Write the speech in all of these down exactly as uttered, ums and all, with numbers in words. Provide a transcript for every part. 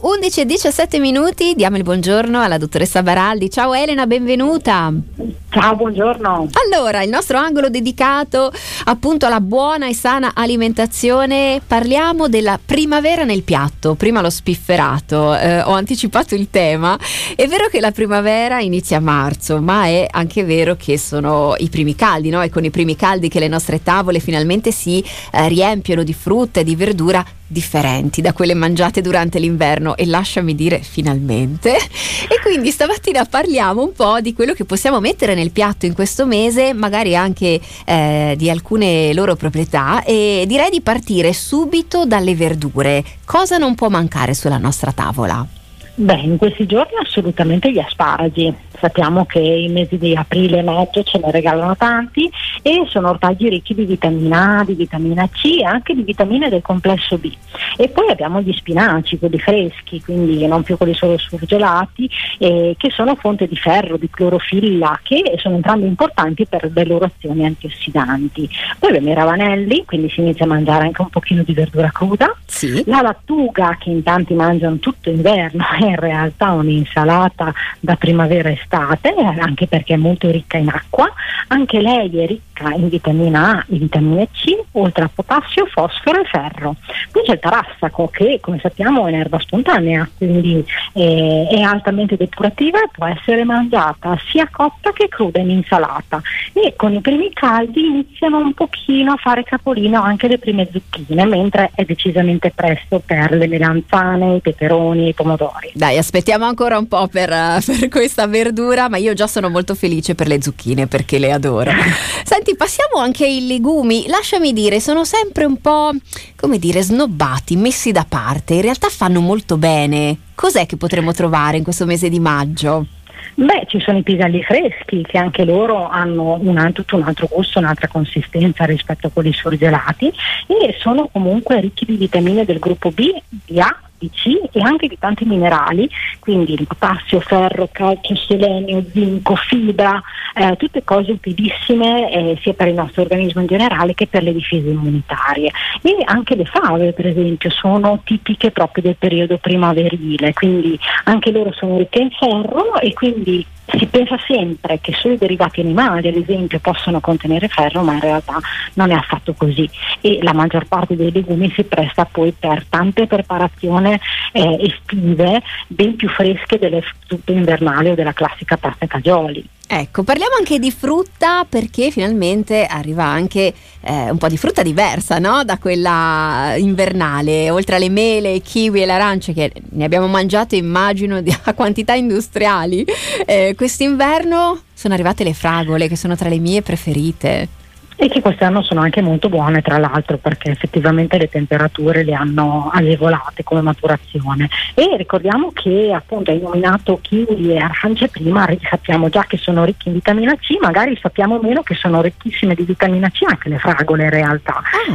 undici e diciassette minuti, diamo il buongiorno alla dottoressa Baraldi. Ciao Elena, benvenuta. Ciao, buongiorno. Allora, il nostro angolo dedicato appunto alla buona e sana alimentazione, parliamo della primavera nel piatto. Prima l'ho spifferato, eh, ho anticipato il tema. È vero che la primavera inizia a marzo, ma è anche vero che sono i primi caldi, no? È con i primi caldi che le nostre tavole finalmente si eh, riempiono di frutta e di verdura differenti da quelle mangiate durante l'inverno, e lasciami dire finalmente. E quindi stamattina parliamo un po' di quello che possiamo mettere nel piatto in questo mese, magari anche eh, di alcune loro proprietà, e direi di partire subito dalle verdure. Cosa non può mancare sulla nostra tavola? Beh, in questi giorni assolutamente gli asparagi. Sappiamo che i mesi di aprile e maggio ce ne regalano tanti e sono ortaggi ricchi di vitamina A, di vitamina C e anche di vitamine del complesso B. E poi abbiamo gli spinaci, quelli freschi, quindi non più quelli solo surgelati, eh, che sono fonte di ferro, di clorofilla, che sono entrambi importanti per le loro azioni antiossidanti. Poi abbiamo i ravanelli, quindi si inizia a mangiare anche un pochino di verdura cruda. Sì. La lattuga, che in tanti mangiano tutto inverno, è in realtà un'insalata da primavera e estate, anche perché è molto ricca in acqua. Anche lei è ricca in vitamina A e vitamina C, oltre a potassio, fosforo e ferro. Poi c'è il tarassaco, che come sappiamo è un'erba spontanea, quindi eh, è altamente depurativa e può essere mangiata sia cotta che cruda in insalata. E con i primi caldi iniziano un pochino a fare capolino anche le prime zucchine, mentre è decisamente presto per le melanzane, i peperoni e i pomodori. Dai, aspettiamo ancora un po' per, per questa verdura, ma io già sono molto felice per le zucchine perché le adoro. Senti, passiamo anche ai legumi. Lasciami dire, sono sempre un po', come dire, snobbati, messi da parte. In realtà fanno molto bene. Cos'è che potremo trovare in questo mese di maggio? Beh, ci sono i piselli freschi, che anche loro hanno un, tutto un altro gusto, un'altra consistenza rispetto a quelli surgelati, e sono comunque ricchi di vitamine del gruppo B, di A, di C e anche di tanti minerali, quindi il potassio, ferro, calcio, selenio, zinco, fibra, eh, tutte cose utilissime eh, sia per il nostro organismo in generale che per le difese immunitarie. E anche le fave, per esempio, sono tipiche proprio del periodo primaverile, quindi anche loro sono ricche in ferro, e quindi si pensa sempre che solo i derivati animali, ad esempio, possono contenere ferro, ma in realtà non è affatto così, e la maggior parte dei legumi si presta poi per tante preparazioni eh, estive ben più fresche delle zuppe invernali o della classica pasta e fagioli. Ecco, parliamo anche di frutta, perché finalmente arriva anche eh, un po' di frutta diversa, no? Da quella invernale. Oltre alle mele, i kiwi e le arance, che ne abbiamo mangiate immagino di, a quantità industriali, eh, quest'inverno sono arrivate le fragole, che sono tra le mie preferite. E che quest'anno sono anche molto buone, tra l'altro, perché effettivamente le temperature le hanno agevolate come maturazione. E ricordiamo che appunto hai nominato kiwi e arance prima, sappiamo già che sono ricchi in vitamina C, magari sappiamo meno che sono ricchissime di vitamina C anche le fragole in realtà. Ah.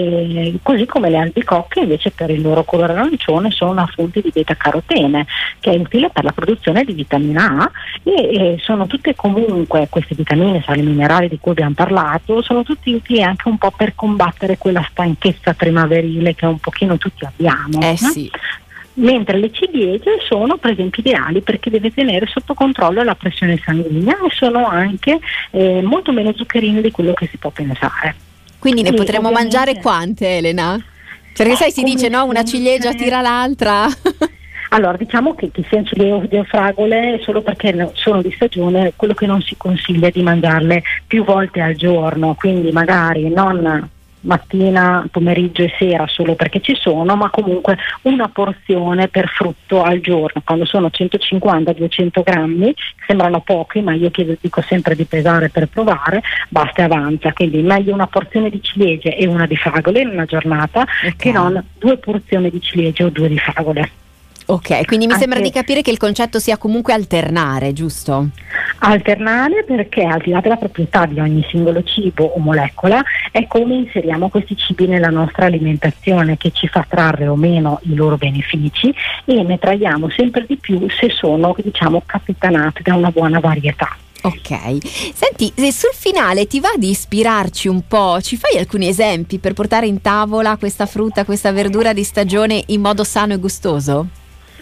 E così come le albicocche, invece, per il loro colore arancione sono una fonte di beta-carotene, che è utile per la produzione di vitamina A, e, e sono tutte comunque queste vitamine, sali minerali di cui abbiamo parlato, sono tutti utili anche un po' per combattere quella stanchezza primaverile che un pochino tutti abbiamo. Eh eh? sì. Mentre le ciliegie sono per esempio ideali perché deve tenere sotto controllo la pressione sanguigna, e sono anche eh, molto meno zuccherine di quello che si può pensare. Quindi ne e potremo ovviamente... mangiare quante, Elena? Perché eh, sai, si dice no, una ciliegia tira l'altra. Allora, diciamo che chi sia ciliegie o fragole, solo perché sono di stagione, quello che non si consiglia è di mangiarle più volte al giorno, quindi magari non mattina, pomeriggio e sera solo perché ci sono, ma comunque una porzione per frutto al giorno. Quando sono centocinquanta duecento grammi, sembrano pochi, ma io chiedo, dico sempre di pesare per provare, basta e avanza. Quindi meglio una porzione di ciliegie e una di fragole in una giornata, okay, che non due porzioni di ciliegie o due di fragole. Ok, quindi mi Anche sembra di capire che il concetto sia comunque alternare, giusto? Alternare, perché al di là della proprietà di ogni singolo cibo o molecola è come inseriamo questi cibi nella nostra alimentazione che ci fa trarre o meno i loro benefici, e ne traiamo sempre di più se sono, diciamo, capitanati da una buona varietà. Ok, senti, se sul finale ti va di ispirarci un po', ci fai alcuni esempi per portare in tavola questa frutta, questa verdura di stagione in modo sano e gustoso?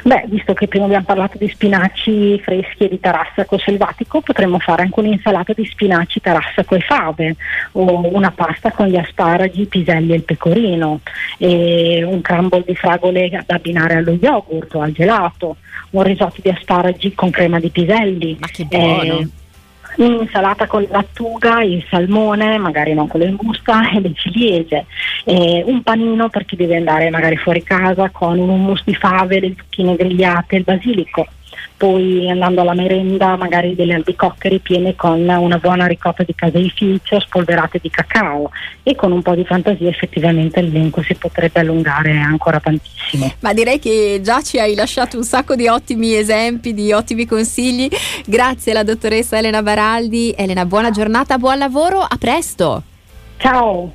Beh, visto che prima abbiamo parlato di spinaci freschi e di tarassaco selvatico, potremmo fare anche un'insalata di spinaci, tarassaco e fave, o una pasta con gli asparagi, i piselli e il pecorino, e un crumble di fragole da abbinare allo yogurt o al gelato, un risotto di asparagi con crema di piselli. Ma che buono! Eh, un'insalata con la lattuga, il salmone, magari non con le imbusta, e le ciliegie, eh, un panino per chi deve andare magari fuori casa con un hummus di fave, le zucchine grigliate, il basilico. Poi andando alla merenda magari delle albicocche ripiene con una buona ricotta di caseificio spolverate di cacao, e con un po' di fantasia effettivamente l'elenco si potrebbe allungare ancora tantissimo. Ma direi che già ci hai lasciato un sacco di ottimi esempi, di ottimi consigli. Grazie alla dottoressa Elena Baraldi. Elena, buona giornata, buon lavoro, a presto. Ciao.